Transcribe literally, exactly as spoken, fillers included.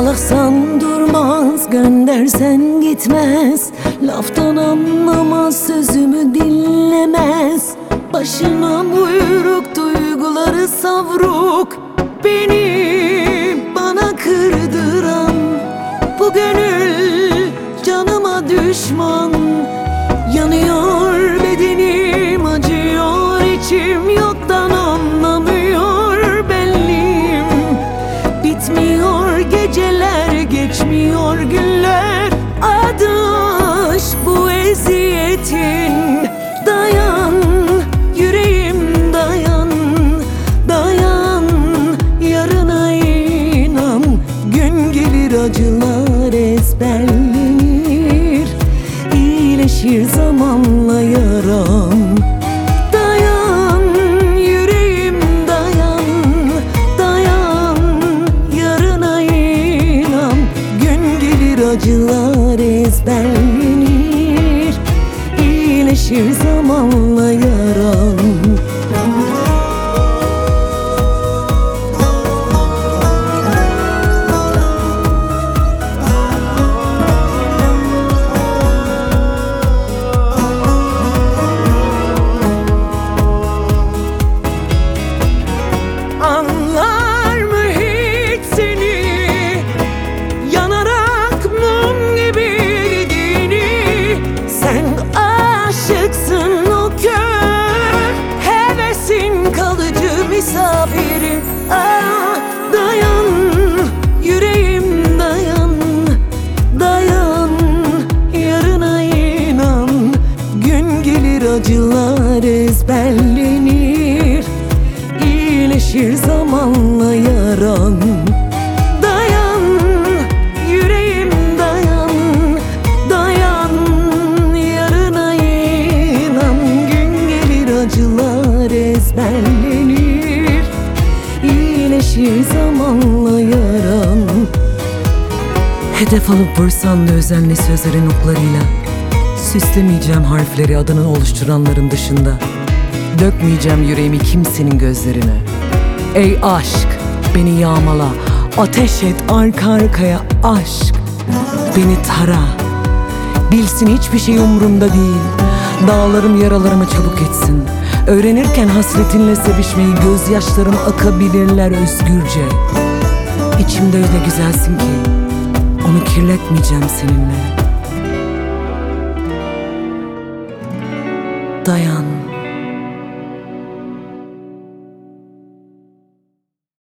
Yollasan durmaz, göndersen gitmez. Laftan anlamaz, sözümü dinlemez. Başına buyruk, duyguları savruk. Beni bana kırdıran bu gönül canıma düşman. Yanıyor bedenim, acıyor içim, yoktan anlamıyor bellim. Bitmiyor geceler, geçmiyor günler. Adı aşk bu eziyetin. Dayan yüreğim, dayan, dayan. Yarına inan, gün gelir acılar ezberlenir. İyileşir zamanla yaram. Dayan yüreğim, dayan, dayan. Yarına inan, gün gelir acılar ezberlenir. İyileşir zamanla yaram. Anlar mı hiç seni, yanarak mum gibi eridiğini? Sen aşıksın, o kör hevesin kalıcı misafiri. Ah, dayan yüreğim, dayan, dayan. Yarına inan, gün gelir acılar ezberlenir. İyileşir zamanla yaran. Dayan yüreğim, dayan, dayan. Yarına inan, gün gelir acılar ezberlenir. İyileşir zamanla yaran. Hedef alıp vursan da özenli sözlerin oklarıyla. Süslemeyeceğim harfleri adını oluşturanların dışında. Dökmeyeceğim yüreğimi kimsenin gözlerine. Ey aşk, beni yağmala, ateş et arka arkaya aşk. Beni tara, bilsin hiçbir şey umurumda değil. Dağlarım yaralarımı çabuk etsin. Öğrenirken hasretinle sevişmeyi, gözyaşlarım akabilirler özgürce. İçimde öyle güzelsin ki onu kirletmeyeceğim seninle. Dayan.